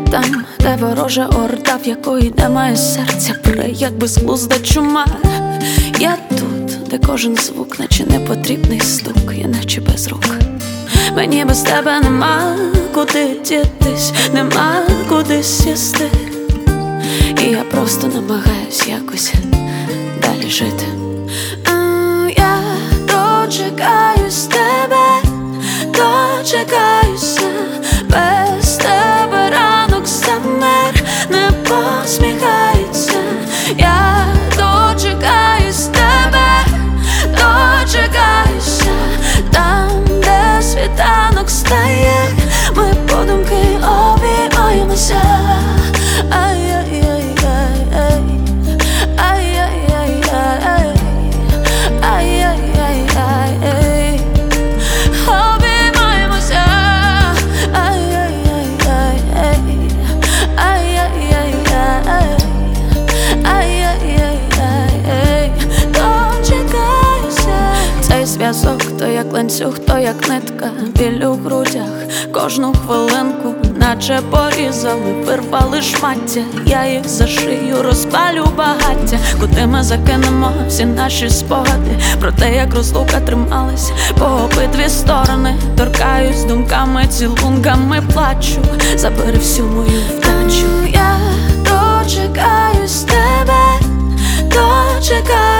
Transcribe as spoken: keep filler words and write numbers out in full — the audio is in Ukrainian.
Там, де ворожа орда, в якої немає серця, пре, як безглузда чума. Я тут, де кожен звук, наче непотрібний стук, я наче без рук. Мені без тебе нема куди дітись, нема куди сісти. І я просто намагаюсь якось далі жити. Я дочекаюсь тебе, дочекаюся. Без тебе ранок замер, не посміхається. Я дочекаюсь тебе, дочекаюся. Там, де світанок стає, ми подумки обіймаємося. Ай-яй-яй-яй-яй, ай-яй-яй-яй-яй, ай-яй-яй-яй-яй, обіймаємося. Ай-яй-яй-яй-яй, ай-яй-яй-яй, ай-яй-яй-яй, дочекаюся. Цей зв'язок то як ланцюг, то як нитка, біль у грудях кожну хвилинку, наче порізали, вирвали шмаття. Я їх за шию розпалю багаття. Куди ми закинемо всі наші спогади про те, як розлука трималась по обидві сторони. Торкаюсь думками, цілунками плачу. Забери всю мою вдачу. Я дочекаюсь тебе, дочекаюсь.